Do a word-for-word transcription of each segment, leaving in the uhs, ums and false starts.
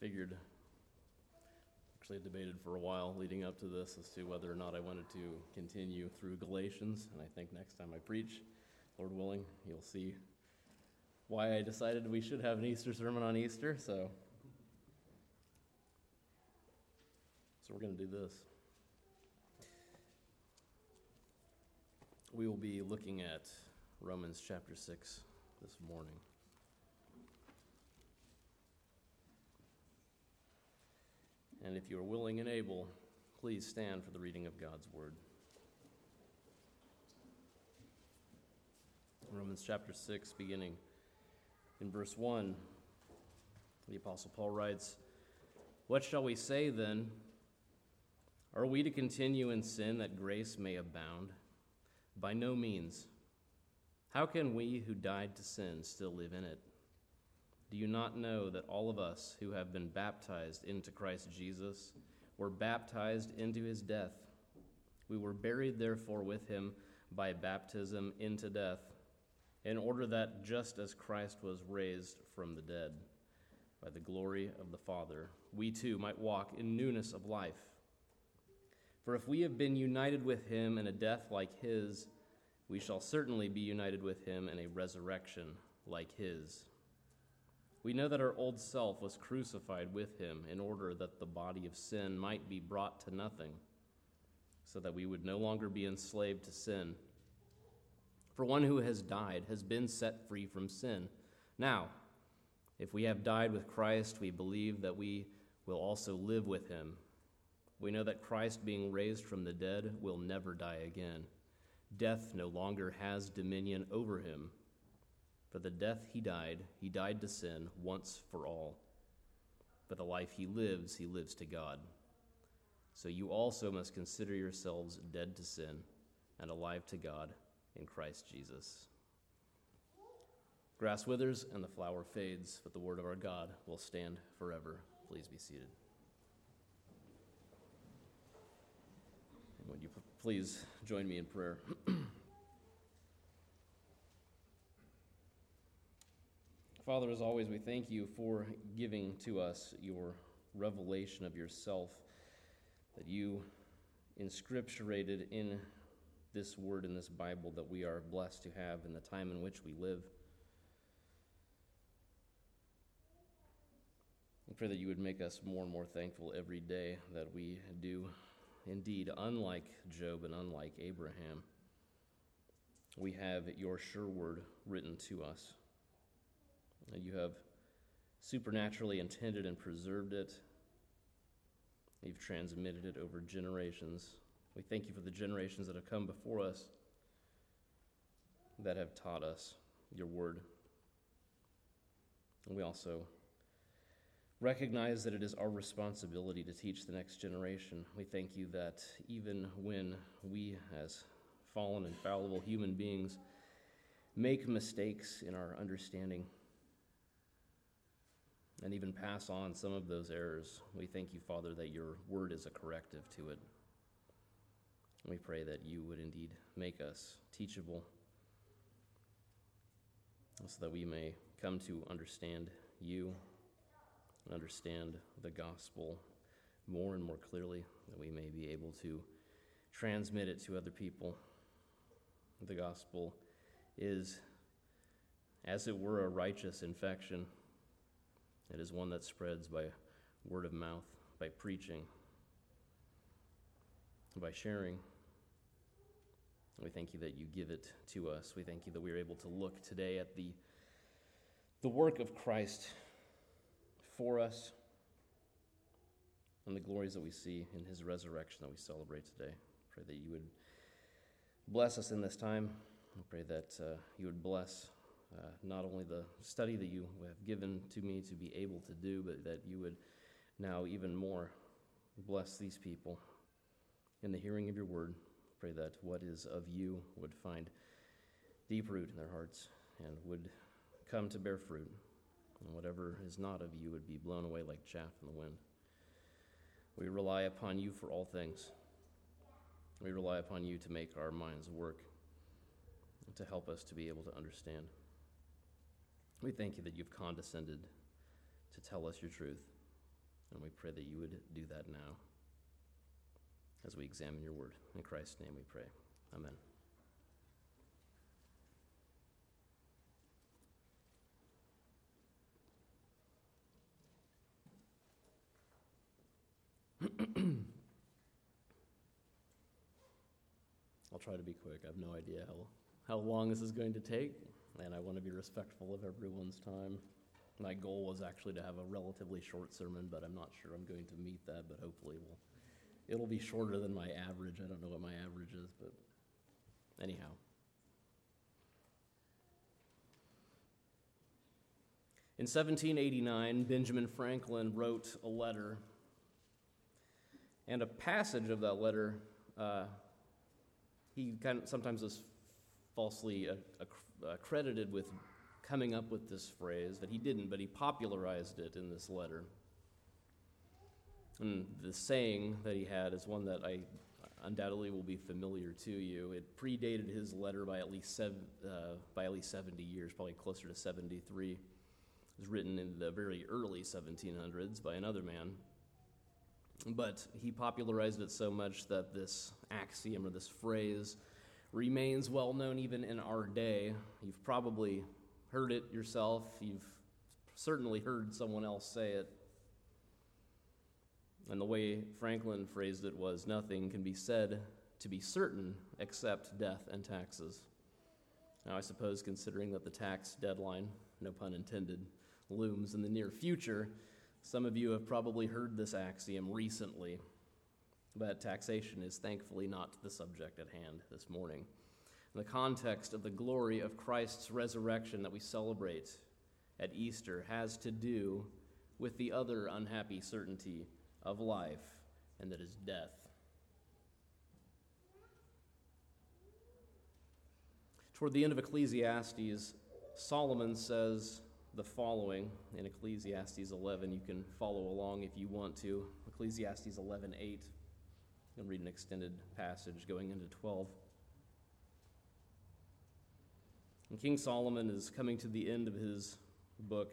figured, actually I debated for a while leading up to this as to whether or not I wanted to continue through Galatians, and I think next time I preach, Lord willing, you'll see why I decided we should have an Easter sermon on Easter, so, so we're going to do this. We will be looking at Romans chapter six this morning. And if you are willing and able, please stand for the reading of God's word. Romans chapter six, beginning in verse one, the Apostle Paul writes, "What shall we say then? Are we to continue in sin that grace may abound? By no means. How can we who died to sin still live in it? Do you not know that all of us who have been baptized into Christ Jesus were baptized into his death? We were buried therefore with him by baptism into death, in order that just as Christ was raised from the dead by the glory of the Father, we too might walk in newness of life. For if we have been united with him in a death like his, we shall certainly be united with him in a resurrection like his. We know that our old self was crucified with him in order that the body of sin might be brought to nothing, so that we would no longer be enslaved to sin. For one who has died has been set free from sin. Now, if we have died with Christ, we believe that we will also live with him. We know that Christ, being raised from the dead, will never die again. Death no longer has dominion over him. For the death he died, he died to sin once for all. But the life he lives, he lives to God. So you also must consider yourselves dead to sin and alive to God in Christ Jesus." Grass withers and the flower fades, but the word of our God will stand forever. Please be seated. And would you please join me in prayer? Father, as always, we thank you for giving to us your revelation of yourself, that you inscripturated in this word, in this Bible, that we are blessed to have in the time in which we live. I pray that you would make us more and more thankful every day that we do indeed, unlike Job and unlike Abraham, we have your sure word written to us. And you have supernaturally intended and preserved it. You've transmitted it over generations. We thank you for the generations that have come before us that have taught us your word. And we also recognize that it is our responsibility to teach the next generation. We thank you that even when we, as fallen and fallible human beings, make mistakes in our understanding, and even pass on some of those errors, we thank you, Father, that your word is a corrective to it. We pray that you would indeed make us teachable, so that we may come to understand you and understand the gospel more and more clearly, that we may be able to transmit it to other people. The gospel is, as it were, a righteous infection. It is one that spreads by word of mouth, by preaching, by sharing. We thank you that you give it to us. We thank you that we are able to look today at the, the work of Christ for us and the glories that we see in his resurrection that we celebrate today. Pray that you would bless us in this time. I pray that uh, you would bless Uh, not only the study that you have given to me to be able to do, but that you would now even more bless these people in the hearing of your word. Pray that what is of you would find deep root in their hearts and would come to bear fruit, and whatever is not of you would be blown away like chaff in the wind. We rely upon you for all things. We rely upon you to make our minds work, to help us to be able to understand. We thank you that you've condescended to tell us your truth. And we pray that you would do that now as we examine your word. In Christ's name we pray. Amen. I'll try to be quick. I have no idea how, how long this is going to take, and I want to be respectful of everyone's time. My goal was actually to have a relatively short sermon, but I'm not sure I'm going to meet that, but hopefully we'll, it'll be shorter than my average. I don't know what my average is, but anyhow. In seventeen eighty-nine, Benjamin Franklin wrote a letter, and a passage of that letter, uh, he kind of sometimes is falsely uh, uh, credited with coming up with this phrase, that he didn't, but he popularized it in this letter. And the saying that he had is one that I undoubtedly will be familiar to you. It predated his letter by at least seven, uh, by at least seventy years, probably closer to seventy-three. It was written in the very early seventeen hundreds by another man. But he popularized it so much that this axiom or this phrase remains well known even in our day. You've probably heard it yourself. You've certainly heard someone else say it. And the way Franklin phrased it was, nothing can be said to be certain except death and taxes. Now, I suppose considering that the tax deadline, no pun intended, looms in the near future, some of you have probably heard this axiom recently, but taxation is thankfully not the subject at hand this morning. In the context of the glory of Christ's resurrection that we celebrate at Easter has to do with the other unhappy certainty of life, and that is death. Toward the end of Ecclesiastes, Solomon says the following in Ecclesiastes eleven. You can follow along if you want to. Ecclesiastes eleven eight. You can read an extended passage going into twelve. And King Solomon is coming to the end of his book,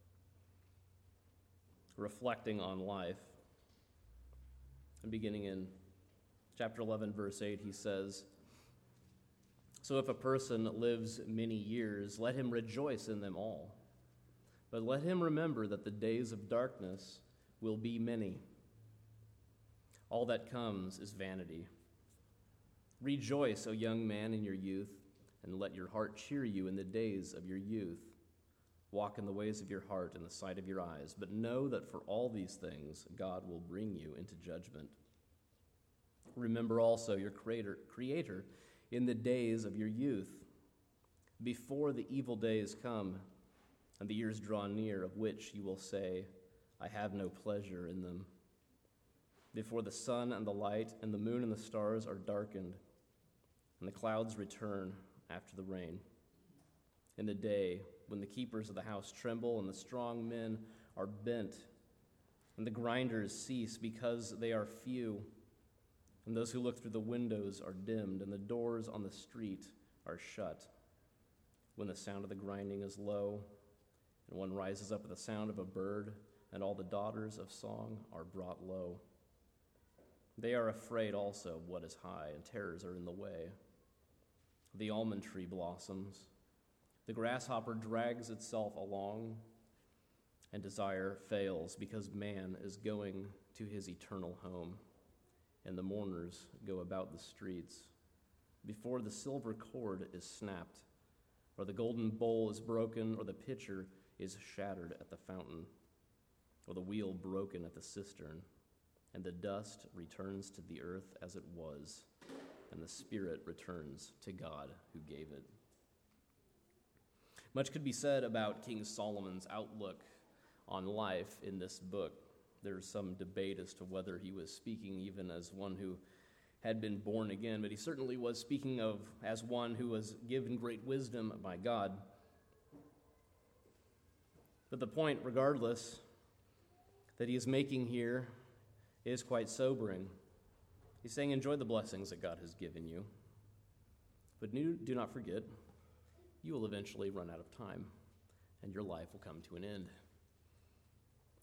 reflecting on life. And beginning in chapter eleven, verse eight, he says, "So if a person lives many years, let him rejoice in them all. But let him remember that the days of darkness will be many. All that comes is vanity. Rejoice, O young man, in your youth, and let your heart cheer you in the days of your youth. Walk in the ways of your heart in the sight of your eyes, but know that for all these things God will bring you into judgment. Remember also your creator, creator in the days of your youth, before the evil days come and the years draw near, of which you will say, I have no pleasure in them. Before the sun and the light and the moon and the stars are darkened, and the clouds return after the rain. In the day when the keepers of the house tremble and the strong men are bent, and the grinders cease because they are few, and those who look through the windows are dimmed, and the doors on the street are shut. When the sound of the grinding is low, and one rises up at the sound of a bird, and all the daughters of song are brought low. They are afraid also of what is high, and terrors are in the way. The almond tree blossoms. The grasshopper drags itself along, and desire fails, because man is going to his eternal home, and the mourners go about the streets. Before the silver cord is snapped, or the golden bowl is broken, or the pitcher is shattered at the fountain, or the wheel broken at the cistern, and the dust returns to the earth as it was, and the spirit returns to God who gave it. Much could be said about King Solomon's outlook on life in this book. There's some debate as to whether he was speaking even as one who had been born again, but he certainly was speaking of as one who was given great wisdom by God. But the point, regardless, that he is making here is quite sobering. He's saying, enjoy the blessings that God has given you, but do not forget, you will eventually run out of time, and your life will come to an end.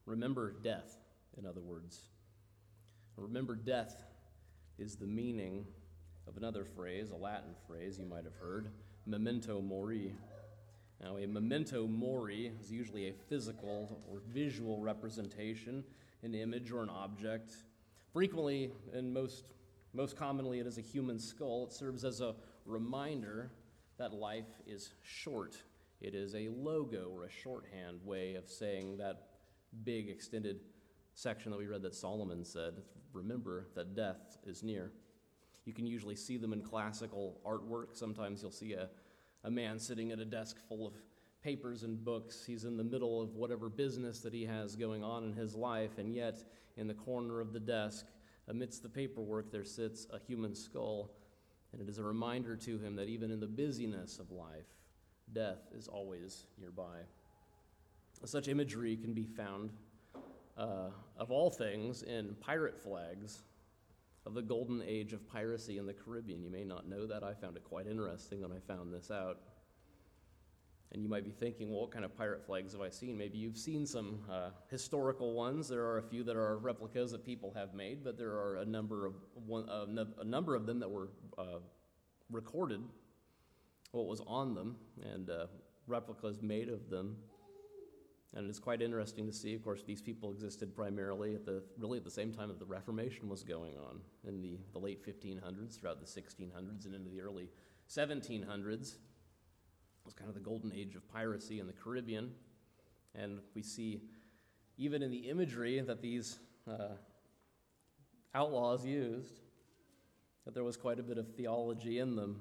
Remember death, in other words. Remember death is the meaning of another phrase, a Latin phrase you might have heard, memento mori. Now, a memento mori is usually a physical or visual representation, an image or an object. Frequently, and most, most commonly, it is a human skull. It serves as a reminder that life is short. It is a logo or a shorthand way of saying that big extended section that we read that Solomon said, remember that death is near. You can usually see them in classical artwork. Sometimes you'll see a, a man sitting at a desk full of papers and books. He's in the middle of whatever business that he has going on in his life, and yet in the corner of the desk, amidst the paperwork, there sits a human skull, and it is a reminder to him that even in the busyness of life, death is always nearby. Such imagery can be found, uh, of all things, in pirate flags of the golden age of piracy in the Caribbean. You may not know that. I found it quite interesting when I found this out. And you might be thinking, well, what kind of pirate flags have I seen? Maybe you've seen some uh, historical ones. There are a few that are replicas that people have made, but there are a number of one, uh, a number of them that were uh, recorded, what was on them, and uh, replicas made of them. And it's quite interesting to see. Of course, these people existed primarily at the really at the same time that the Reformation was going on in the, the late fifteen hundreds, throughout the sixteen hundreds, and into the early seventeen hundreds. It was kind of the golden age of piracy in the Caribbean. And we see, even in the imagery that these uh, outlaws used, that there was quite a bit of theology in them.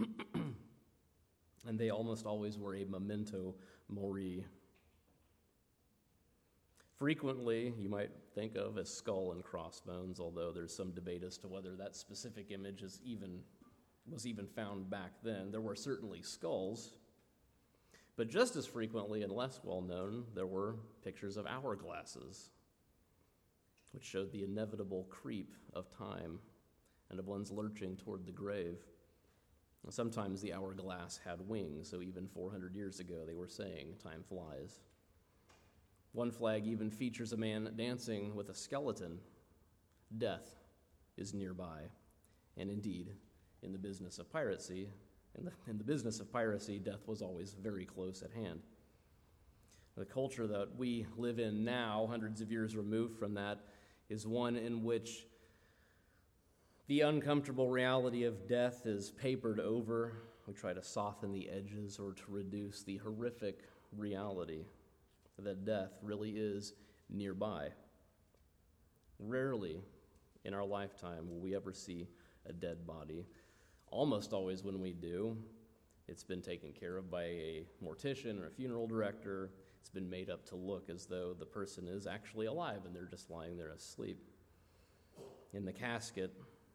And they almost always were a memento mori. Frequently, you might think of as skull and crossbones, although there's some debate as to whether that specific image is even was even found back then. There were certainly skulls, but just as frequently and less well known, there were pictures of hourglasses, which showed the inevitable creep of time and of one's lurching toward the grave. And sometimes the hourglass had wings, so even four hundred years ago they were saying, time flies. One flag even features a man dancing with a skeleton. Death is nearby. And indeed, in the business of piracy, in the, in the business of piracy, death was always very close at hand. The culture that we live in now, hundreds of years removed from that, is one in which the uncomfortable reality of death is papered over. We try to soften the edges or to reduce the horrific reality that death really is nearby. Rarely in our lifetime will we ever see a dead body. Almost always when we do, it's been taken care of by a mortician or a funeral director. It's been made up to look as though the person is actually alive and they're just lying there asleep in the casket.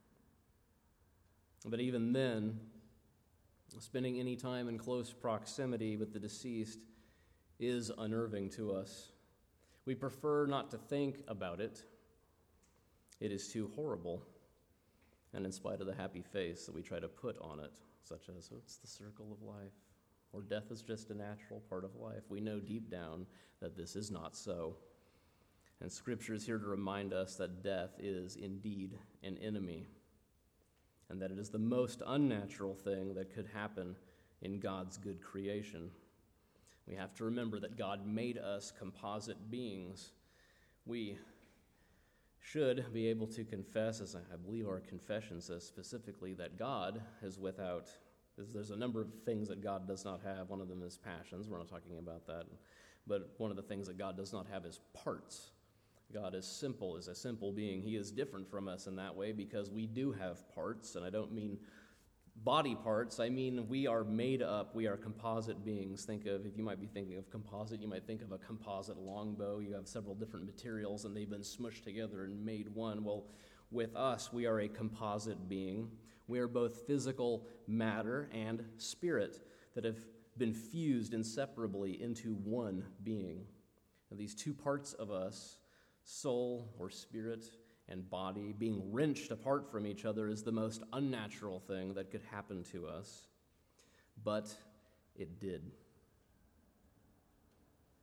But even then, spending any time in close proximity with the deceased is unnerving to us. We prefer not to think about it. It is too horrible. And in spite of the happy face that we try to put on it, such as, oh, it's the circle of life, or death is just a natural part of life, we know deep down that this is not so. And Scripture is here to remind us that death is indeed an enemy, and that it is the most unnatural thing that could happen in God's good creation. We have to remember that God made us composite beings. We should be able to confess, as I believe our confession says specifically, that God is without, there's a number of things that God does not have. One of them is passions. We're not talking about that. But one of the things that God does not have is parts. God is simple, is a simple being. He is different from us in that way because we do have parts, and I don't mean body parts. I mean, we are made up. We are composite beings. Think of, if you might be thinking of composite, you might think of a composite longbow. You have several different materials, and they've been smushed together and made one. Well, with us, we are a composite being. We are both physical matter and spirit that have been fused inseparably into one being. Now, these two parts of us, soul or spirit and body, being wrenched apart from each other is the most unnatural thing that could happen to us. But it did.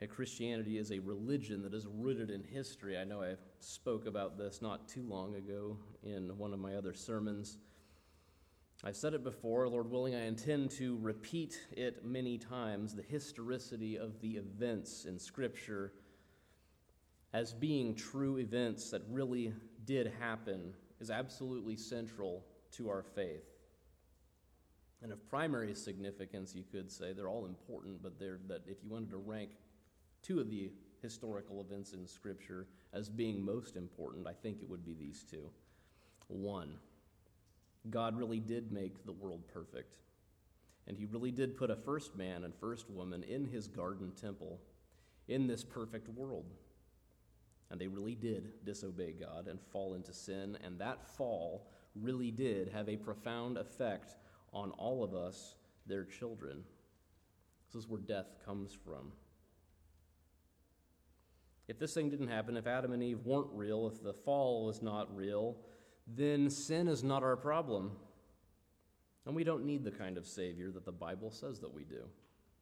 that Christianity is a religion that is rooted in history. I know I spoke about this not too long ago in one of my other sermons. I've said it before, Lord willing, I intend to repeat it many times, the historicity of the events in Scripture as being true events that really did happen is absolutely central to our faith. And of primary significance, you could say, they're all important, but they're that if you wanted to rank two of the historical events in Scripture as being most important, I think it would be these two. One, God really did make the world perfect, and he really did put a first man and first woman in his garden temple in this perfect world. And they really did disobey God and fall into sin, and that fall really did have a profound effect on all of us, their children. This is where death comes from. If this thing didn't happen, if Adam and Eve weren't real, if the fall was not real, then sin is not our problem. And we don't need the kind of Savior that the Bible says that we do.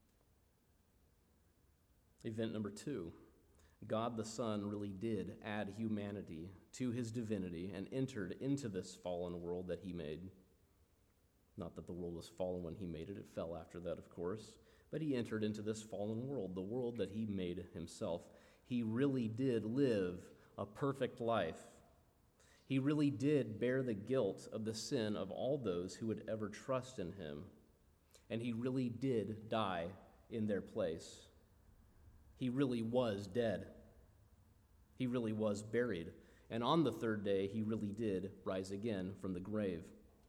Event number two, God the Son really did add humanity to his divinity and entered into this fallen world that he made. Not that the world was fallen when he made it, it fell after that, of course, but he entered into this fallen world, the world that he made himself. He really did live a perfect life. He really did bear the guilt of the sin of all those who would ever trust in him. And he really did die in their place. He really was dead. He really was buried. And on the third day, he really did rise again from the grave.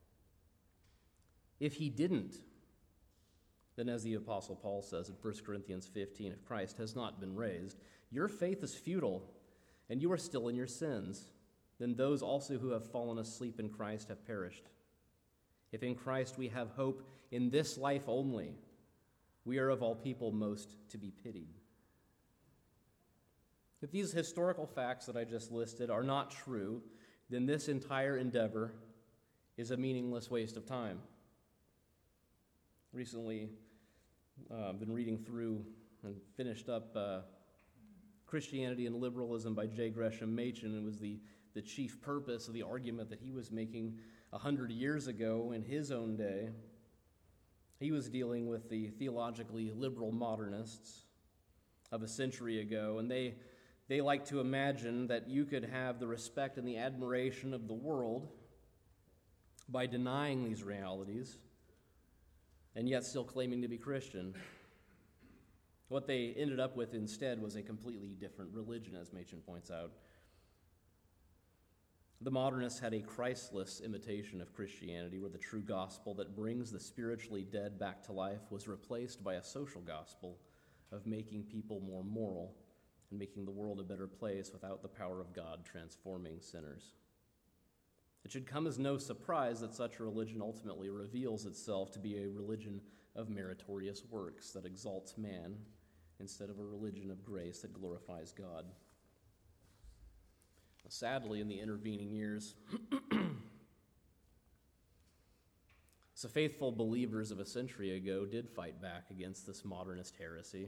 If he didn't, then as the Apostle Paul says in First Corinthians fifteen, if Christ has not been raised, your faith is futile, and you are still in your sins. Then those also who have fallen asleep in Christ have perished. If in Christ we have hope in this life only, we are of all people most to be pitied. If these historical facts that I just listed are not true, then this entire endeavor is a meaningless waste of time. Recently, uh, I've been reading through and finished up uh, Christianity and Liberalism by J. Gresham Machen. It was the the chief purpose of the argument that he was making a hundred years ago in his own day. He was dealing with the theologically liberal modernists of a century ago, and they they like to imagine that you could have the respect and the admiration of the world by denying these realities and yet still claiming to be Christian. What they ended up with instead was a completely different religion, as Machen points out. The modernists had a Christless imitation of Christianity, where the true gospel that brings the spiritually dead back to life was replaced by a social gospel of making people more moral and making the world a better place without the power of God transforming sinners. It should come as no surprise that such a religion ultimately reveals itself to be a religion of meritorious works that exalts man instead of a religion of grace that glorifies God. Sadly, in the intervening years, so faithful believers of a century ago did fight back against this modernist heresy.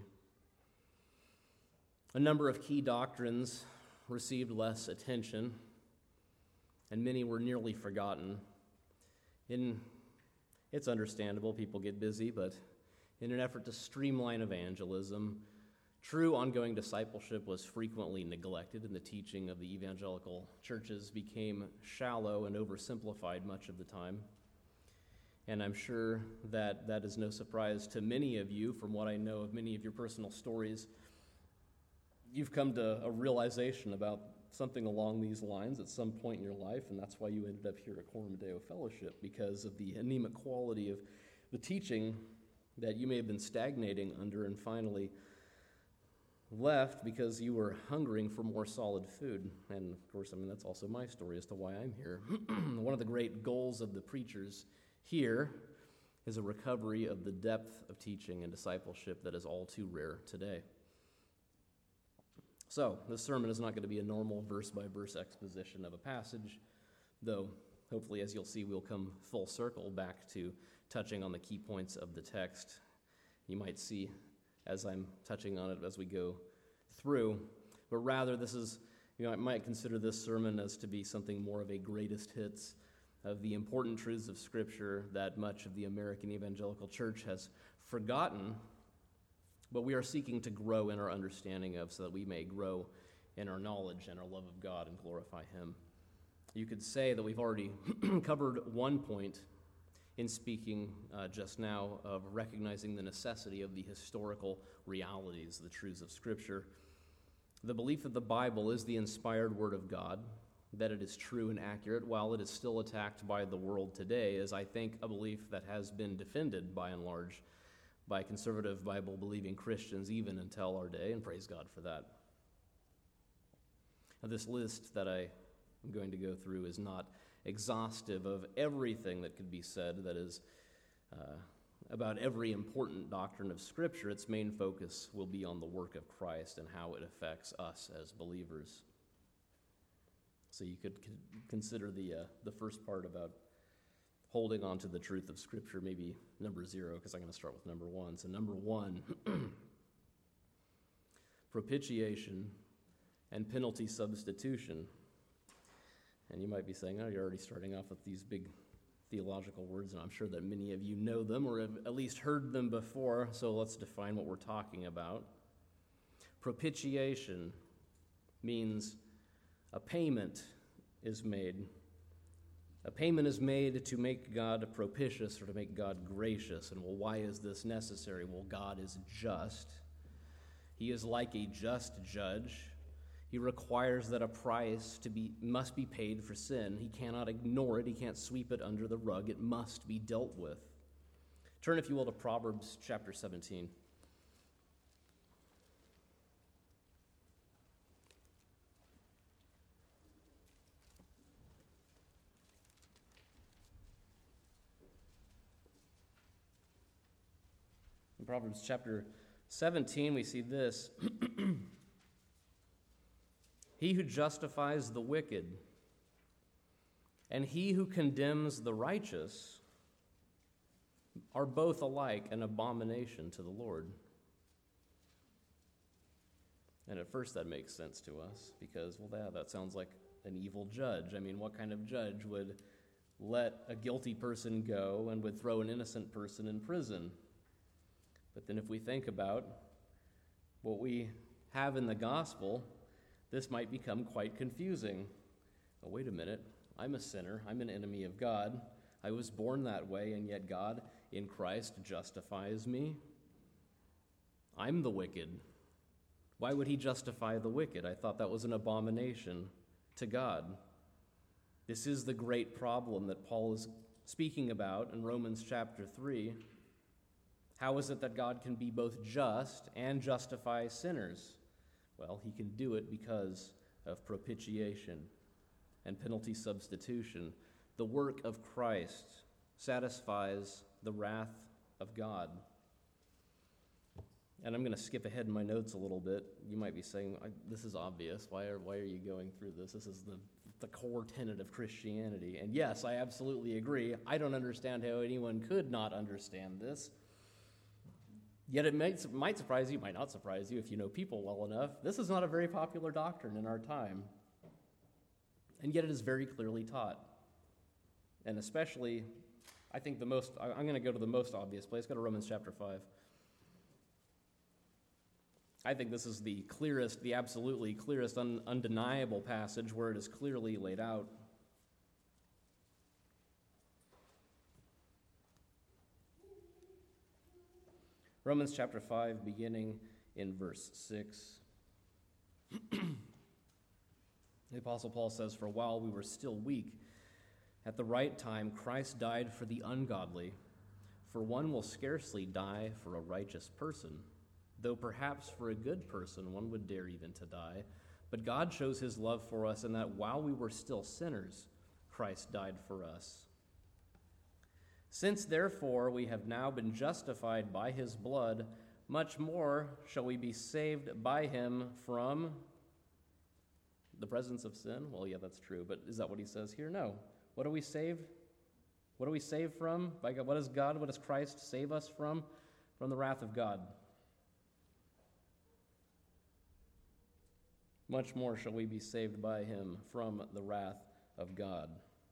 A number of key doctrines received less attention, and many were nearly forgotten. In, it's understandable, people get busy, but in an effort to streamline evangelism, true ongoing discipleship was frequently neglected, and the teaching of the evangelical churches became shallow and oversimplified much of the time. And I'm sure that that is no surprise to many of you. From what I know of many of your personal stories, you've come to a realization about something along these lines at some point in your life, and that's why you ended up here at Quorum Deo Fellowship, because of the anemic quality of the teaching that you may have been stagnating under, and finally left because you were hungering for more solid food. And of course, I mean, that's also my story as to why I'm here. One of the great goals of the preachers here is a recovery of the depth of teaching and discipleship that is all too rare today. So, this sermon is not going to be a normal verse-by-verse exposition of a passage, though hopefully, as you'll see, we'll come full circle back to touching on the key points of the text. You might see as I'm touching on it as we go through, but rather this is, you know, I might consider this sermon as to be something more of a greatest hits of the important truths of Scripture that much of the American evangelical church has forgotten, but we are seeking to grow in our understanding of, so that we may grow in our knowledge and our love of God and glorify Him. You could say that we've already covered one point in speaking uh, just now of recognizing the necessity of the historical realities, the truths of Scripture. The belief that the Bible is the inspired Word of God, that it is true and accurate, while it is still attacked by the world today, is, I think, a belief that has been defended by and large by conservative Bible-believing Christians even until our day, and praise God for that. Now, this list that I am going to go through is not exhaustive of everything that could be said that is uh, about every important doctrine of Scripture. Its main focus will be on the work of Christ and how it affects us as believers. So you could consider the uh, the first part about holding on to the truth of Scripture, maybe number zero, because I'm going to start with number one. So number one, propitiation and penalty substitution. And you might be saying, oh, you're already starting off with these big theological words, and I'm sure that many of you know them or have at least heard them before, so let's define what we're talking about. Propitiation means a payment is made. A payment is made to make God propitious or to make God gracious. And well, why is this necessary? Well, God is just. He is like a just judge. He requires that a price to be must be paid for sin. He cannot ignore it. He can't sweep it under the rug. It must be dealt with. Turn, if you will, to Proverbs chapter seventeen. In Proverbs chapter seventeen, we see this. He who justifies the wicked and he who condemns the righteous are both alike an abomination to the Lord. And at first that makes sense to us because, well, that, that sounds like an evil judge. I mean, what kind of judge would let a guilty person go and would throw an innocent person in prison? But then if we think about what we have in the gospel, this might become quite confusing. Oh, wait a minute. I'm a sinner. I'm an enemy of God. I was born that way, and yet God in Christ justifies me. I'm the wicked. Why would he justify the wicked? I thought that was an abomination to God. This is the great problem that Paul is speaking about in Romans chapter three. How is it that God can be both just and justify sinners? Well, he can do it because of propitiation and penalty substitution. The work of Christ satisfies the wrath of God. And I'm going to skip ahead in my notes a little bit. You might be saying, this is obvious. Why are, why are you going through this? This is the, the core tenet of Christianity. And yes, I absolutely agree. I don't understand how anyone could not understand this. Yet it might, might surprise you, might not surprise you if you know people well enough. This is not a very popular doctrine in our time. And yet it is very clearly taught. And especially, I think the most, I'm going to go to the most obvious place. Go to Romans chapter five. I think this is the clearest, the absolutely clearest, un, undeniable passage where it is clearly laid out. Romans chapter five, beginning in verse six. The Apostle Paul says, "For while we were still weak, at the right time Christ died for the ungodly. For one will scarcely die for a righteous person, though perhaps for a good person one would dare even to die. But God shows his love for us in that while we were still sinners, Christ died for us. Since therefore we have now been justified by his blood, much more shall we be saved by him from the presence of sin." Well, yeah, that's true, but is that what he says here? No. What are we saved? What are we saved from? By God, what does God, what does Christ save us from? From the wrath of God. much more shall we be saved by him from the wrath of God.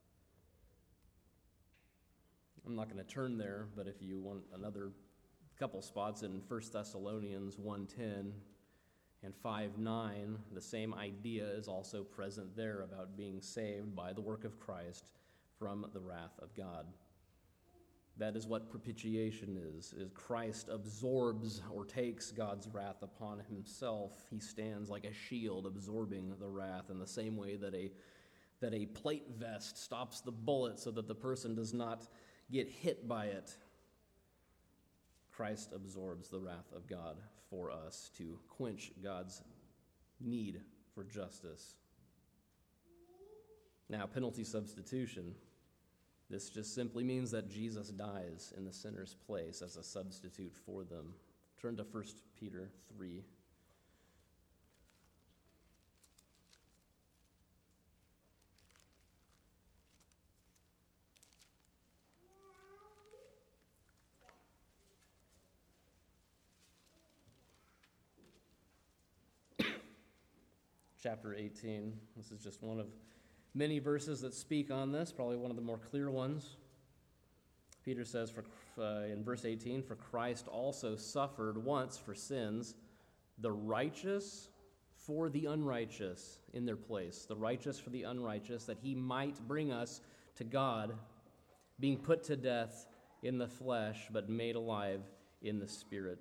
I'm not going to turn there, but if you want another couple spots in First Thessalonians one ten and five nine, the same idea is also present there about being saved by the work of Christ from the wrath of God. That is what propitiation is, is Christ absorbs or takes God's wrath upon himself. He stands like a shield absorbing the wrath in the same way that a, that a plate vest stops the bullet so that the person does not get hit by it. Christ absorbs the wrath of God for us to quench God's need for justice. Now, penalty substitution. This just simply means that Jesus dies in the sinner's place as a substitute for them. Turn to First Peter three. Chapter eighteen. This is just one of many verses that speak on this, probably one of the more clear ones. Peter says for, uh, in verse eighteen, "For Christ also suffered once for sins, the righteous for the unrighteous in their place, the righteous for the unrighteous, that he might bring us to God, being put to death in the flesh, but made alive in the Spirit."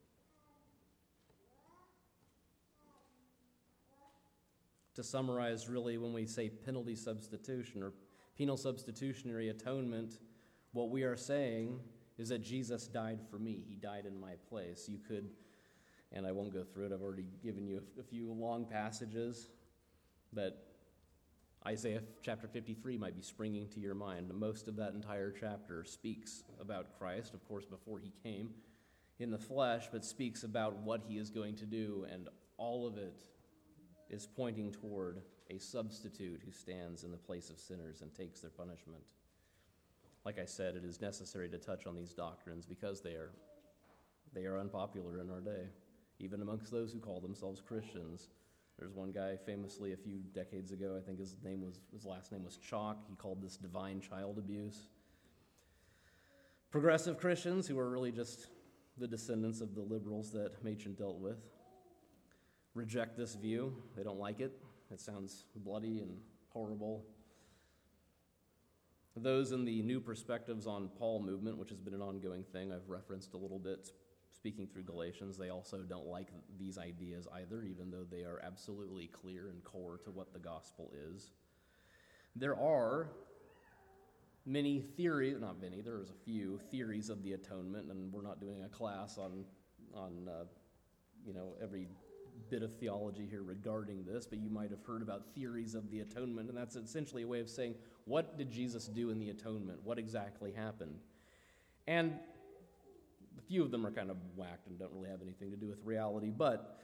To summarize, really, when we say penalty substitution or penal substitutionary atonement, what we are saying is that Jesus died for me. He died in my place. You could, and I won't go through it, I've already given you a few long passages, but Isaiah chapter fifty-three might be springing to your mind. Most of that entire chapter speaks about Christ, of course, before he came in the flesh, but speaks about what he is going to do, and all of it is pointing toward a substitute who stands in the place of sinners and takes their punishment. Like I said, it is necessary to touch on these doctrines because they are they are unpopular in our day, even amongst those who call themselves Christians. There's one guy famously a few decades ago, I think his name was his last name was Chalk. He called this divine child abuse. Progressive Christians, who are really just the descendants of the liberals that Machen dealt with, reject this view. They don't like it. It sounds bloody and horrible. Those in the New Perspectives on Paul movement, which has been an ongoing thing, I've referenced a little bit speaking through Galatians, they also don't like these ideas either, even though they are absolutely clear and core to what the gospel is. There are many theories, not many, there is a few theories of the atonement, and we're not doing a class on, on uh, you know, every bit of theology here regarding this, but you might have heard about theories of the atonement, and that's essentially a way of saying, what did Jesus do in the atonement? What exactly happened? And a few of them are kind of whacked and don't really have anything to do with reality, but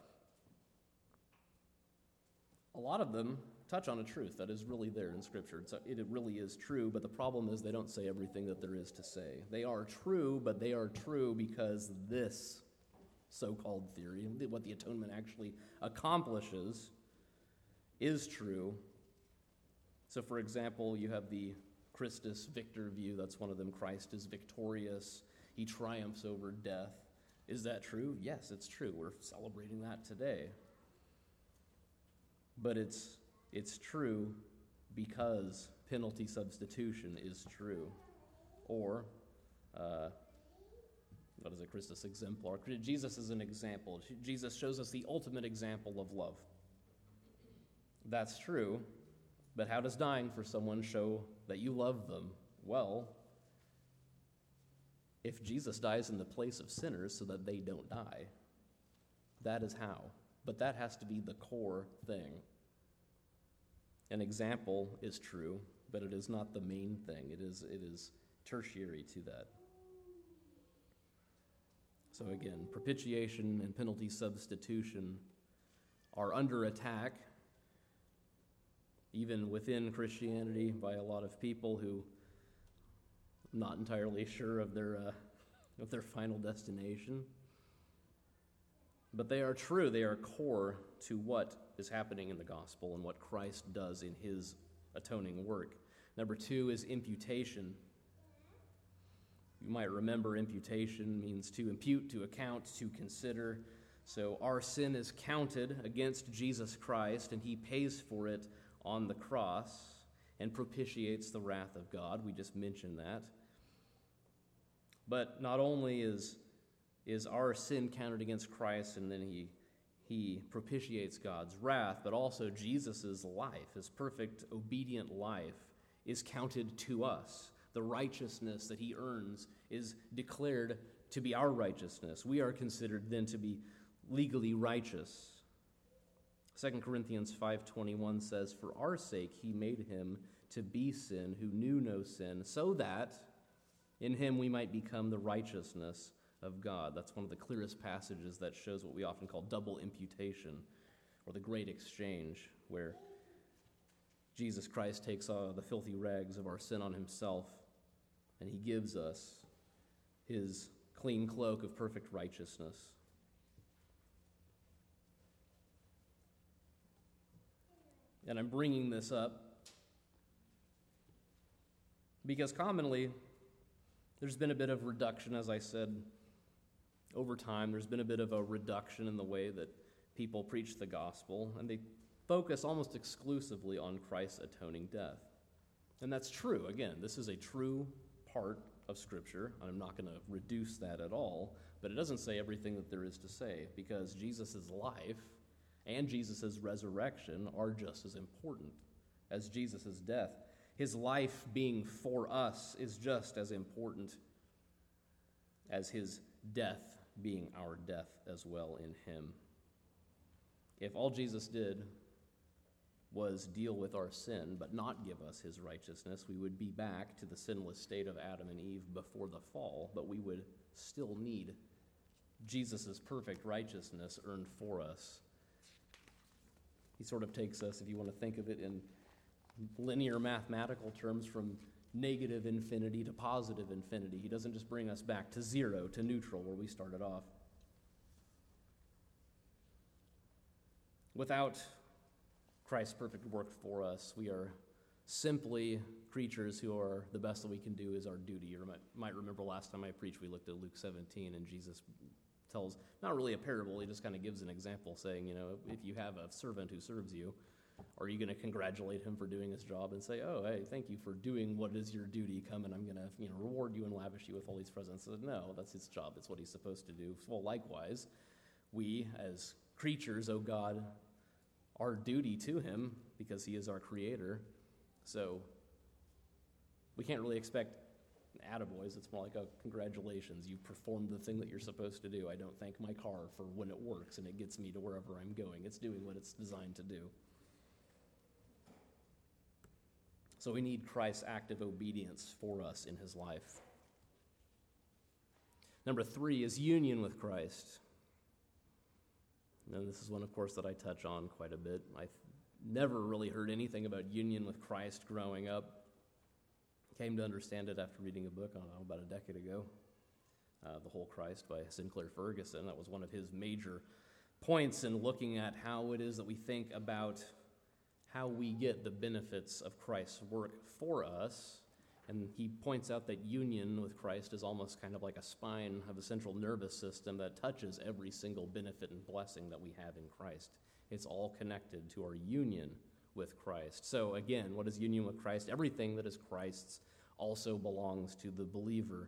a lot of them touch on a truth that is really there in Scripture. So it really is true, but the problem is they don't say everything that there is to say. They are true, but they are true because this so-called theory, what the atonement actually accomplishes, is true. So, for example, you have the Christus Victor view. That's one of them. Christ is victorious. He triumphs over death. Is that true? Yes, it's true. We're celebrating that today. But it's it's true because penalty substitution is true. Or, uh, what is it, Christus exemplar? Jesus is an example. Jesus shows us the ultimate example of love. That's true, but how does dying for someone show that you love them? Well, if Jesus dies in the place of sinners so that they don't die, that is how. But that has to be the core thing. An example is true, but it is not the main thing. It is, it is tertiary to that. So again, propitiation and penalty substitution are under attack, even within Christianity, by a lot of people who are not entirely sure of their uh, of their final destination. But they are true. They are core to what is happening in the gospel and what Christ does in his atoning work. Number two is imputation. You might remember imputation means to impute, to account, to consider. So our sin is counted against Jesus Christ, and he pays for it on the cross and propitiates the wrath of God. We just mentioned that. But not only is, is our sin counted against Christ, and then he, he propitiates God's wrath, but also Jesus' life, his perfect, obedient life, is counted to us. The righteousness that he earns is declared to be our righteousness. We are considered then to be legally righteous. Second Corinthians five twenty-one says, "For our sake he made him to be sin who knew no sin, so that in him we might become the righteousness of God." That's one of the clearest passages that shows what we often call double imputation, or the great exchange, where Jesus Christ takes uh, the filthy rags of our sin on himself, and he gives us his clean cloak of perfect righteousness. And I'm bringing this up because commonly there's been a bit of reduction, as I said, over time. There's been a bit of a reduction in the way that people preach the gospel, and they focus almost exclusively on Christ's atoning death. And that's true. Again, this is a true part of Scripture. I'm not going to reduce that at all, but it doesn't say everything that there is to say, because Jesus' life and Jesus' resurrection are just as important as Jesus' death. His life being for us is just as important as his death being our death as well in him. If all Jesus did was deal with our sin but not give us his righteousness, we would be back to the sinless state of Adam and Eve before the fall, but we would still need Jesus' perfect righteousness earned for us. He sort of takes us, if you want to think of it in linear mathematical terms, from negative infinity to positive infinity. He doesn't just bring us back to zero, to neutral, where we started off. Without Christ's perfect work for us, we are simply creatures who are, the best that we can do is our duty. You might, might remember last time I preached, we looked at Luke seventeen, and Jesus tells, not really a parable, he just kind of gives an example saying, you know, if you have a servant who serves you, are you going to congratulate him for doing his job and say, oh, hey, thank you for doing what is your duty, come and I'm going to, you know, reward you and lavish you with all these presents? So, no, that's his job, it's what he's supposed to do. Well, likewise, we as creatures owe God our duty to him because he is our creator. So we can't really expect attaboys. It's more like, oh, congratulations, you performed the thing that you're supposed to do. I don't thank my car for when it works and it gets me to wherever I'm going. It's doing what it's designed to do. So we need Christ's active obedience for us in his life. Number three is union with Christ. And this is one, of course, that I touch on quite a bit. I never really heard anything about union with Christ growing up. Came to understand it after reading a book, I don't know, about a decade ago, uh, The Whole Christ by Sinclair Ferguson. That was one of his major points in looking at how it is that we think about how we get the benefits of Christ's work for us. And he points out that union with Christ is almost kind of like a spine of a central nervous system that touches every single benefit and blessing that we have in Christ. It's all connected to our union with Christ. So again, what is union with Christ? Everything that is Christ's also belongs to the believer.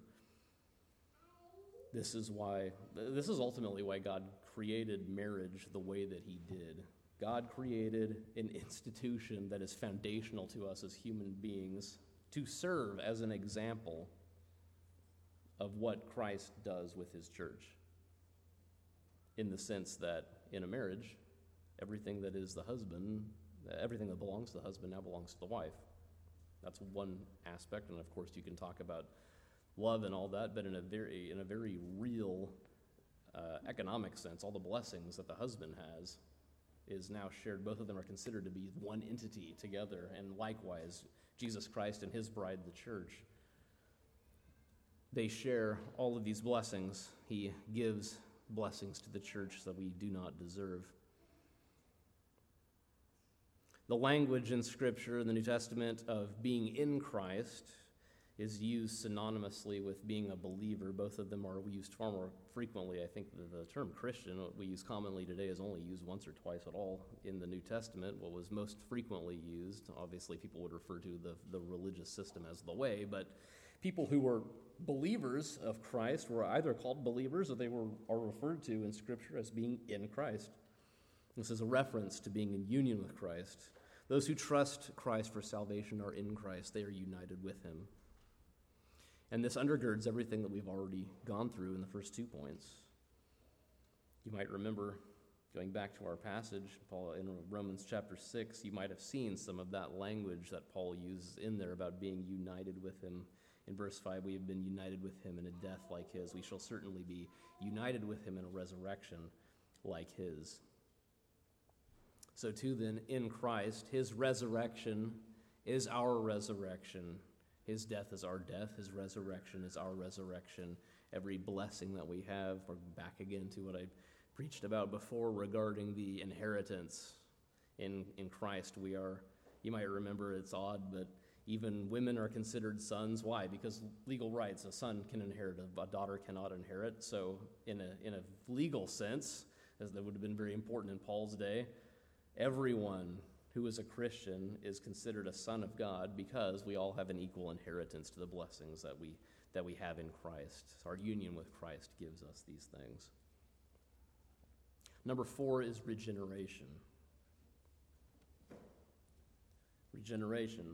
This is why, this is ultimately why God created marriage the way that he did. God created an institution that is foundational to us as human beings to serve as an example of what Christ does with his church. In the sense that in a marriage, everything that is the husband, everything that belongs to the husband now belongs to the wife. That's one aspect, and of course you can talk about love and all that, but in a very, in a very real uh, economic sense, all the blessings that the husband has is now shared. Both of them are considered to be one entity together, and likewise, Jesus Christ and his bride, the church, they share all of these blessings. He gives blessings to the church that we do not deserve. The language in Scripture in the New Testament of being in Christ is used synonymously with being a believer. Both of them are used far more frequently. I think the, the term Christian, what we use commonly today, is only used once or twice at all in the New Testament. What was most frequently used, obviously people would refer to the, the religious system as the way, but people who were believers of Christ were either called believers or they were are referred to in Scripture as being in Christ. This is a reference to being in union with Christ. Those who trust Christ for salvation are in Christ. They are united with him. And this undergirds everything that we've already gone through in the first two points. You might remember, going back to our passage, Paul in Romans chapter six, you might have seen some of that language that Paul uses in there about being united with him. In verse five, we have been united with him in a death like his. We shall certainly be united with him in a resurrection like his. So too then, in Christ, his resurrection is our resurrection. His death is our death. His resurrection is our resurrection. Every blessing that we have, we're back again to what I preached about before regarding the inheritance in, in Christ. We are, you might remember, it's odd, but even women are considered sons. Why? Because legal rights, a son can inherit, a daughter cannot inherit. So in a, in a legal sense, as that would have been very important in Paul's day, everyone who is a Christian is considered a son of God because we all have an equal inheritance to the blessings that we that we have in Christ. Our union with Christ gives us these things. Number four is regeneration. Regeneration.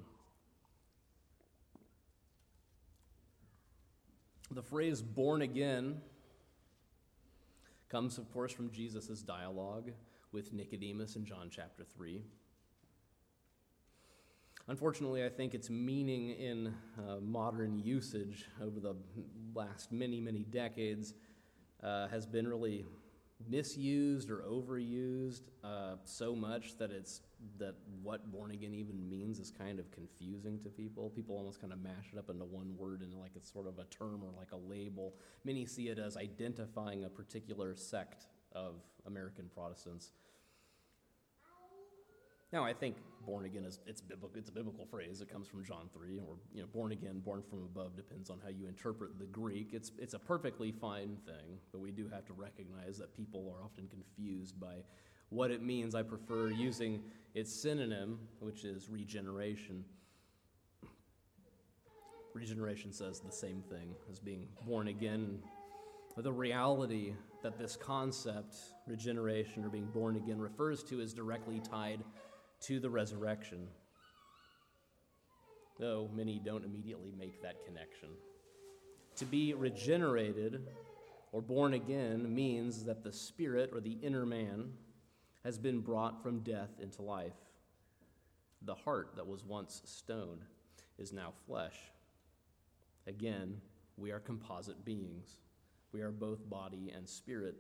The phrase born again comes, of course, from Jesus' dialogue with Nicodemus in John chapter three. Unfortunately, I think its meaning in uh, modern usage over the last many, many decades uh, has been really misused or overused uh, so much that it's that what born again even means is kind of confusing to people. People almost kind of mash it up into one word and like it's sort of a term or like a label. Many see it as identifying a particular sect of American Protestants. Now, I think born again is it's biblical. It's a biblical phrase. It comes from John three, or you know, born again, born from above, depends on how you interpret the Greek. It's it's a perfectly fine thing, but we do have to recognize that people are often confused by what it means. I prefer using its synonym, which is regeneration. Regeneration says the same thing as being born again. The reality that this concept, regeneration or being born again, refers to is directly tied to the resurrection, though many don't immediately make that connection. To be regenerated or born again means that the spirit or the inner man has been brought from death into life. The heart that was once stone is now flesh. Again, we are composite beings. We are both body and spirit.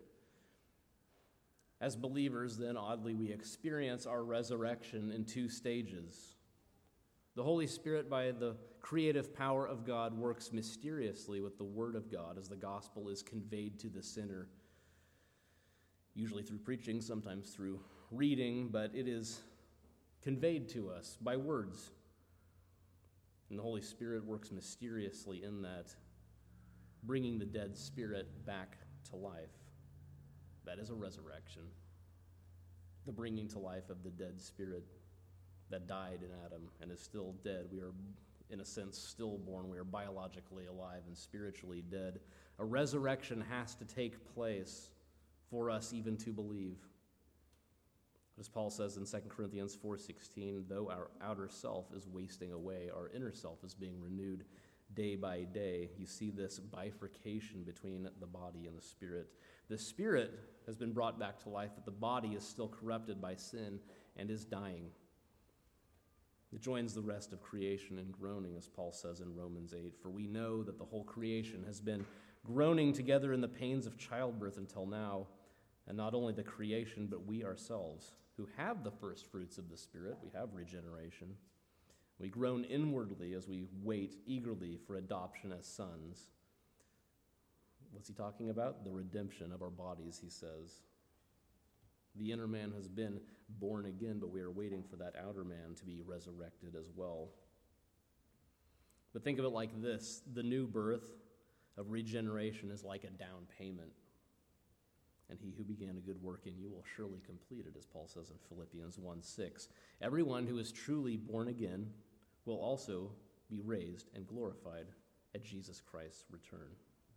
As believers, then, oddly, we experience our resurrection in two stages. The Holy Spirit, by the creative power of God, works mysteriously with the Word of God as the gospel is conveyed to the sinner, usually through preaching, sometimes through reading, but it is conveyed to us by words. And the Holy Spirit works mysteriously in that, bringing the dead spirit back to life. That is a resurrection. The bringing to life of the dead spirit that died in Adam and is still dead. We are, in a sense, stillborn. We are biologically alive and spiritually dead. A resurrection has to take place for us even to believe. As Paul says in Second Corinthians four sixteen, though our outer self is wasting away, our inner self is being renewed day by day. You see this bifurcation between the body and the spirit. The spirit has been brought back to life, but the body is still corrupted by sin and is dying. It joins the rest of creation in groaning, as Paul says in Romans eight, for we know that the whole creation has been groaning together in the pains of childbirth until now, and not only the creation, but we ourselves, who have the first fruits of the Spirit, we have regeneration. We groan inwardly as we wait eagerly for adoption as sons. What's he talking about? The redemption of our bodies, he says. The inner man has been born again, but we are waiting for that outer man to be resurrected as well. But think of it like this. The new birth of regeneration is like a down payment. And he who began a good work in you will surely complete it, as Paul says in Philippians one six. Everyone who is truly born again will also be raised and glorified at Jesus Christ's return.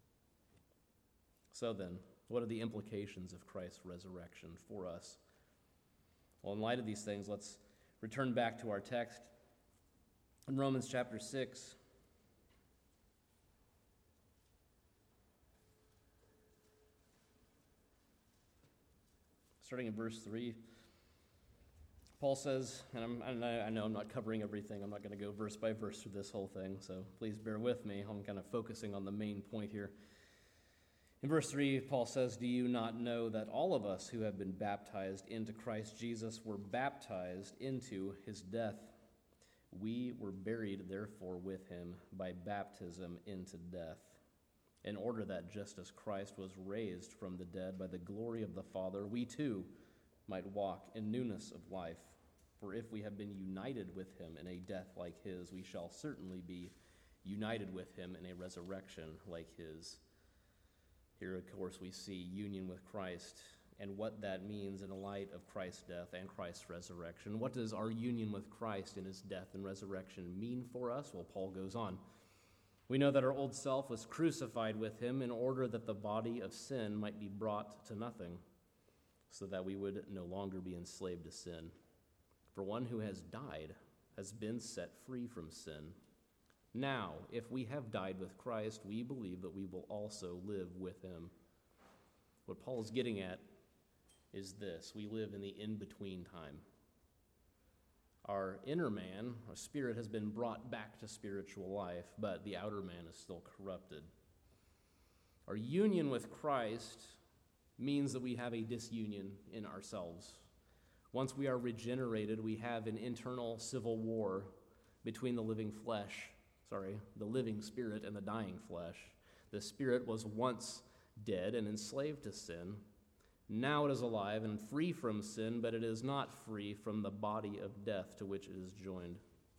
So then, what are the implications of Christ's resurrection for us? Well, in light of these things, let's return back to our text in Romans chapter six. Starting in verse three, Paul says, and I'm, and I know I'm not covering everything. I'm not going to go verse by verse through this whole thing, so please bear with me. I'm kind of focusing on the main point here. In verse three, Paul says, "Do you not know that all of us who have been baptized into Christ Jesus were baptized into his death? We were buried, therefore, with him by baptism into death, in order that just as Christ was raised from the dead by the glory of the Father, we too might walk in newness of life. For if we have been united with him in a death like his, we shall certainly be united with him in a resurrection like his." Here, of course, we see union with Christ and what that means in the light of Christ's death and Christ's resurrection. What does our union with Christ in his death and resurrection mean for us? Well, Paul goes on. We know that our old self was crucified with him in order that the body of sin might be brought to nothing, so that we would no longer be enslaved to sin. For one who has died has been set free from sin. Now, if we have died with Christ, we believe that we will also live with him. What Paul is getting at is this: we live in the in-between time. Our inner man, our spirit, has been brought back to spiritual life, but the outer man is still corrupted. Our union with Christ means that we have a disunion in ourselves. Once we are regenerated, we have an internal civil war between the living flesh, sorry, the living spirit and the dying flesh. The spirit was once dead and enslaved to sin. Now it is alive and free from sin, but it is not free from the body of death to which it is joined.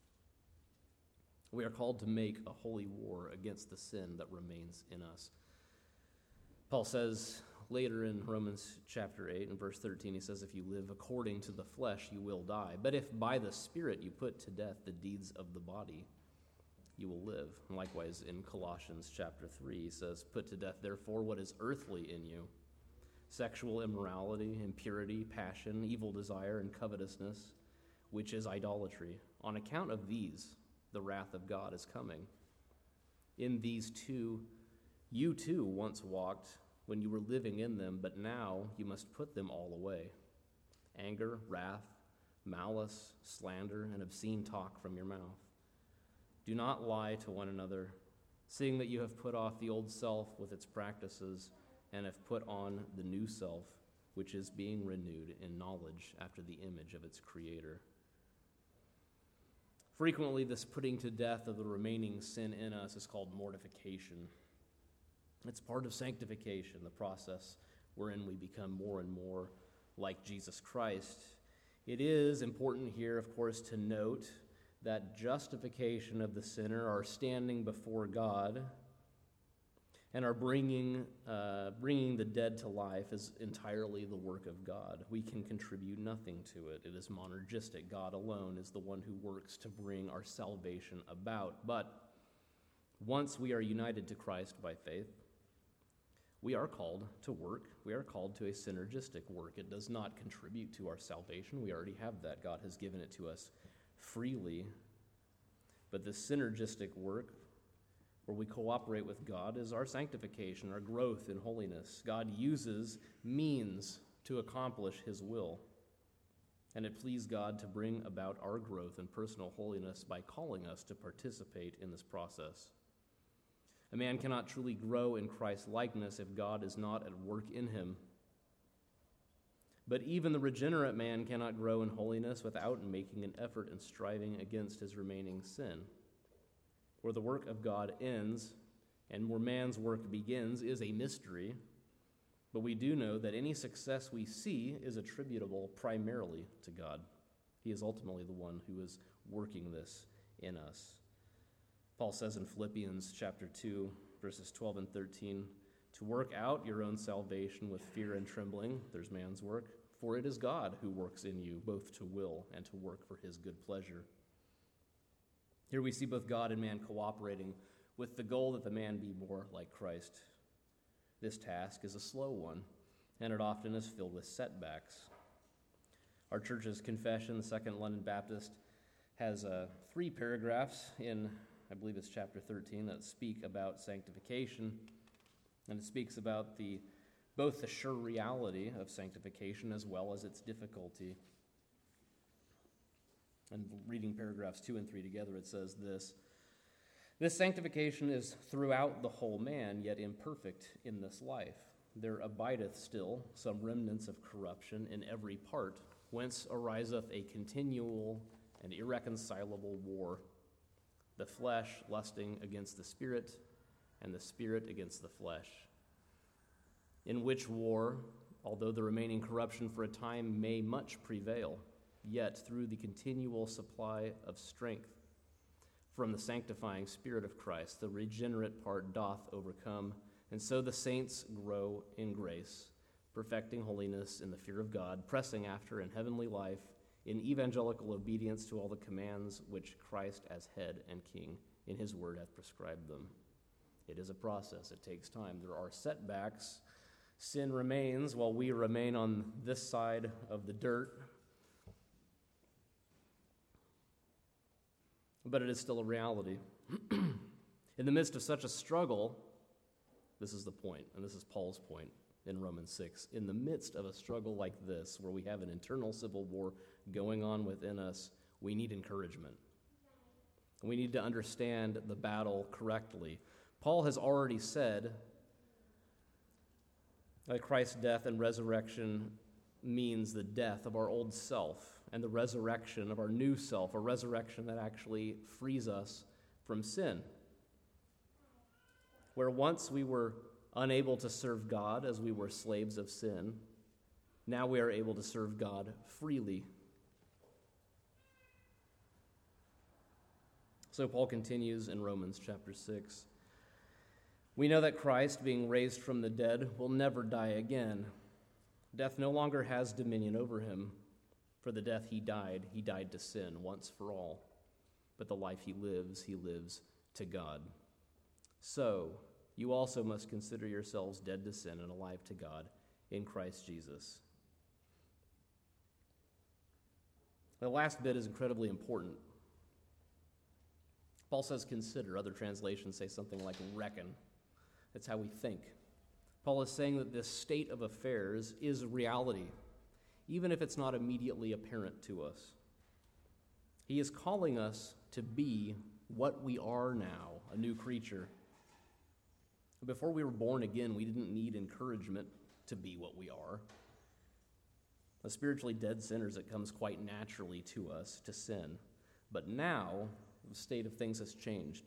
We are called to make a holy war against the sin that remains in us. Paul says later in Romans chapter eight and verse thirteen, he says, "If you live according to the flesh, you will die. But if by the Spirit you put to death the deeds of the body, you will live." And likewise in Colossians chapter three, he says, "Put to death, therefore, what is earthly in you: sexual immorality, impurity, passion, evil desire, and covetousness, which is idolatry. On account of these, the wrath of God is coming. In these two, you too once walked when you were living in them, but now you must put them all away: anger, wrath, malice, slander, and obscene talk from your mouth. Do not lie to one another, seeing that you have put off the old self with its practices and have put on the new self, which is being renewed in knowledge after the image of its creator." Frequently, this putting to death of the remaining sin in us is called mortification. It's part of sanctification, the process wherein we become more and more like Jesus Christ. It is important here, of course, to note that justification of the sinner, our standing before God, and our bringing uh, bringing the dead to life, is entirely the work of God. We can contribute nothing to it. It is monergistic. God alone is the one who works to bring our salvation about. But once we are united to Christ by faith, we are called to work. We are called to a synergistic work. It does not contribute to our salvation. We already have that. God has given it to us freely. But this synergistic work, where we cooperate with God, is our sanctification, our growth in holiness. God uses means to accomplish his will. And it pleased God to bring about our growth in personal holiness by calling us to participate in this process. A man cannot truly grow in Christ's likeness if God is not at work in him. But even the regenerate man cannot grow in holiness without making an effort and striving against his remaining sin. Where the work of God ends and where man's work begins is a mystery. But we do know that any success we see is attributable primarily to God. He is ultimately the one who is working this in us. Paul says in Philippians chapter two, verses twelve and thirteen, to work out your own salvation with fear and trembling, there's man's work, for it is God who works in you, both to will and to work for his good pleasure. Here we see both God and man cooperating with the goal that the man be more like Christ. This task is a slow one, and it often is filled with setbacks. Our church's confession, the Second London Baptist, has uh, three paragraphs in, I believe it's chapter thirteen, that speak about sanctification, and it speaks about the both the sure reality of sanctification as well as its difficulty. And reading paragraphs two and three together, it says this: this sanctification is throughout the whole man, yet imperfect in this life. There abideth still some remnants of corruption in every part, whence ariseth a continual and irreconcilable war, the flesh lusting against the spirit, and the spirit against the flesh. In which war, although the remaining corruption for a time may much prevail, yet through the continual supply of strength from the sanctifying Spirit of Christ, the regenerate part doth overcome, and so the saints grow in grace, perfecting holiness in the fear of God, pressing after in heavenly life, in evangelical obedience to all the commands which Christ as head and king in his word hath prescribed them. It is a process. It takes time. There are setbacks. Sin remains while we remain on this side of the dirt. But it is still a reality. In the midst of such a struggle, this is the point, and this is Paul's point in Romans six. In the midst of a struggle like this, where we have an internal civil war going on within us, we need encouragement. We need to understand the battle correctly. Paul has already said that Christ's death and resurrection means the death of our old self and the resurrection of our new self, a resurrection that actually frees us from sin. Where once we were unable to serve God as we were slaves of sin, now we are able to serve God freely. So Paul continues in Romans chapter six. We know that Christ, being raised from the dead, will never die again. Death no longer has dominion over him. For the death he died, he died to sin once for all. But the life he lives, he lives to God. So, you also must consider yourselves dead to sin and alive to God in Christ Jesus. The last bit is incredibly important. Paul says consider. Other translations say something like reckon. That's how we think. Paul is saying that this state of affairs is reality, even if it's not immediately apparent to us. He is calling us to be what we are now, a new creature. Before we were born again, we didn't need encouragement to be what we are. As spiritually dead sinners, it comes quite naturally to us to sin. But now, the state of things has changed.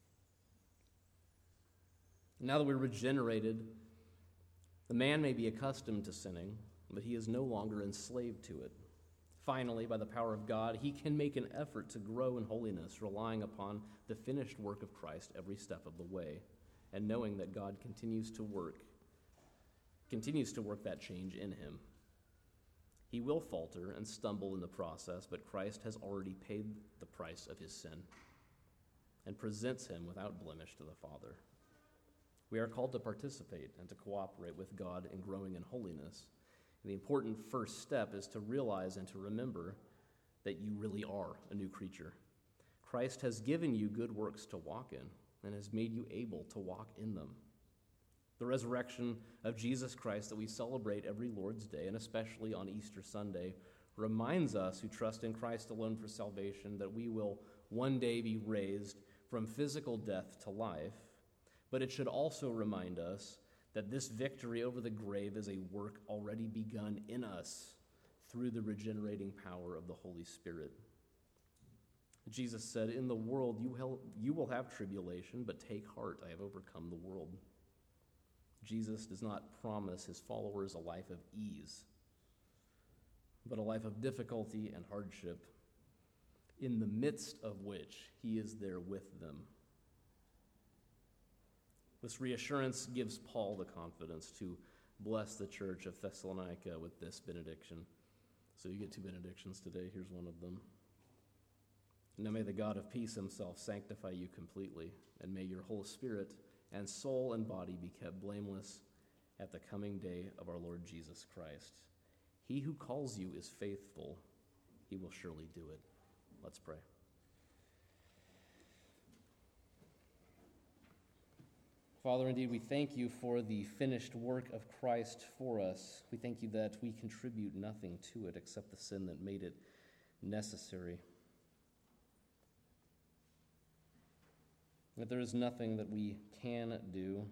Now that we're regenerated, the man may be accustomed to sinning, but he is no longer enslaved to it. Finally, by the power of God, he can make an effort to grow in holiness, relying upon the finished work of Christ every step of the way, and knowing that God continues to work, continues to work that change in him. He will falter and stumble in the process, but Christ has already paid the price of his sin and presents him without blemish to the Father. We are called to participate and to cooperate with God in growing in holiness. And the important first step is to realize and to remember that you really are a new creature. Christ has given you good works to walk in and has made you able to walk in them. The resurrection of Jesus Christ that we celebrate every Lord's Day, and especially on Easter Sunday, reminds us who trust in Christ alone for salvation that we will one day be raised from physical death to life. But it should also remind us that this victory over the grave is a work already begun in us through the regenerating power of the Holy Spirit. Jesus said, in the world you will, you will have tribulation, but take heart, I have overcome the world. Jesus does not promise his followers a life of ease, but a life of difficulty and hardship, in the midst of which he is there with them. This reassurance gives Paul the confidence to bless the church of Thessalonica with this benediction. So you get two benedictions today. Here's one of them. Now may the God of peace himself sanctify you completely, and may your whole spirit and soul and body be kept blameless at the coming day of our Lord Jesus Christ. He who calls you is faithful. He will surely do it. Let's pray. Father, indeed, we thank you for the finished work of Christ for us. We thank you that we contribute nothing to it except the sin that made it necessary. That there is nothing that we can do.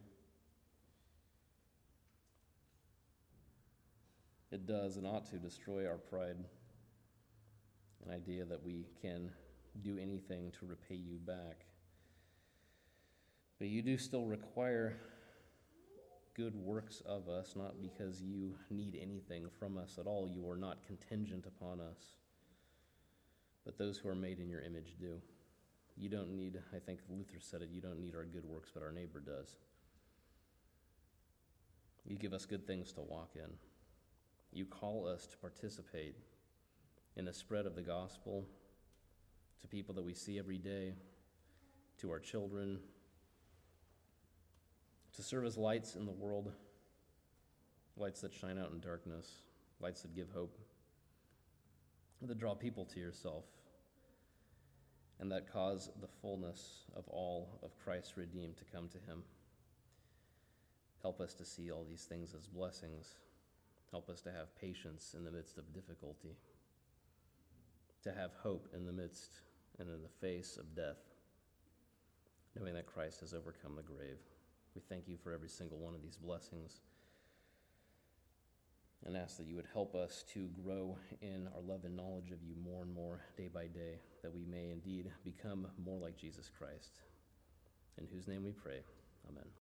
It does and ought to destroy our pride, an idea that we can do anything to repay you back. But you do still require good works of us, not because you need anything from us at all. You are not contingent upon us, but those who are made in your image do. You don't need, I think Luther said it, you don't need our good works, but our neighbor does. You give us good things to walk in. You call us to participate in the spread of the gospel to people that we see every day, to our children, to serve as lights in the world, lights that shine out in darkness, lights that give hope, that draw people to yourself, and that cause the fullness of all of Christ's redeemed to come to him. Help us to see all these things as blessings. Help us to have patience in the midst of difficulty, to have hope in the midst and in the face of death, knowing that Christ has overcome the grave. We thank you for every single one of these blessings and ask that you would help us to grow in our love and knowledge of you more and more day by day, that we may indeed become more like Jesus Christ, in whose name we pray. Amen.